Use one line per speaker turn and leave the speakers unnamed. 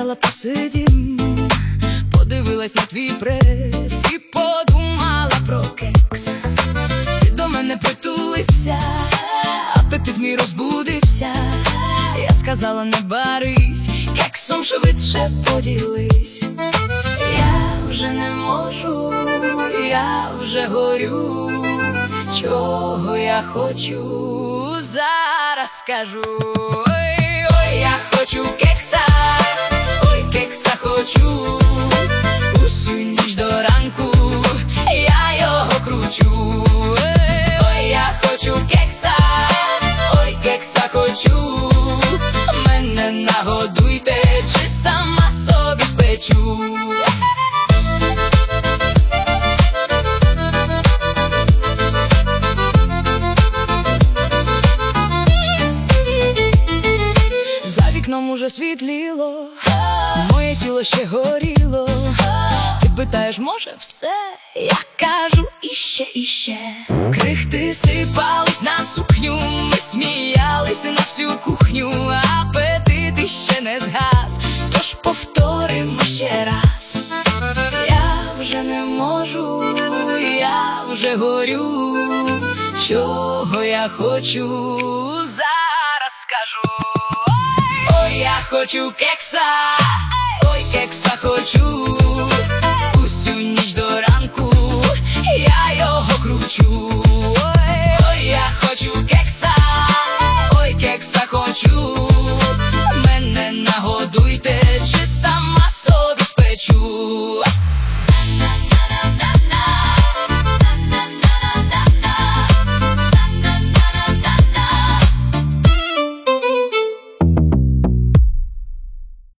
сказала, посидім, подивилась на твій прес і подумала про кекс. Ти до мене притулився, апетит мій розбудився. Я сказала, не барись, кексом швидше поділись. Я вже не можу, я вже горю. Чого я хочу, зараз скажу. Ой, ой, я хочу кекса, ой, кекса хочу. Усю ніч до ранку я його кручу. Ой, я хочу кекса, ой, кекса хочу. Мене нагодуйте, чи сама собі спечу. Вікном уже світліло, моє тіло ще горіло. Ти питаєш, може все? Я кажу, іще, іще. Крихти сипались на сукню, ми сміялися на всю кухню. Апетит іще не згас, тож повторимо ще раз. Я вже не можу, я вже горю. Чого я хочу, зараз скажу. Ой, я хочу кекса, ой, кекса хочу.